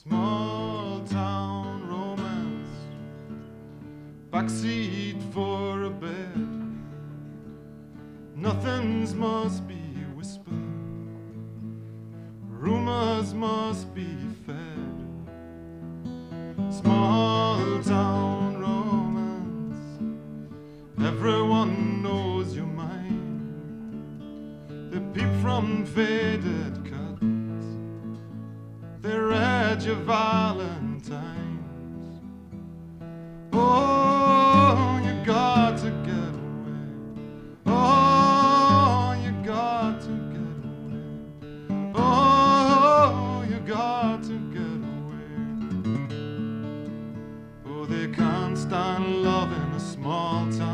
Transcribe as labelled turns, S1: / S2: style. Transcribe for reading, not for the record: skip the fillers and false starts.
S1: Small town romance, backseat for a bed. Nothing's must be whispered, rumors must be fed. Small town romance, everyone knows your mind. They peep from faded cuts, they read your Valentines. Oh, you got to get away. Oh, you got to get away. Oh, you got to get away. Oh, they can't stand love in a small town.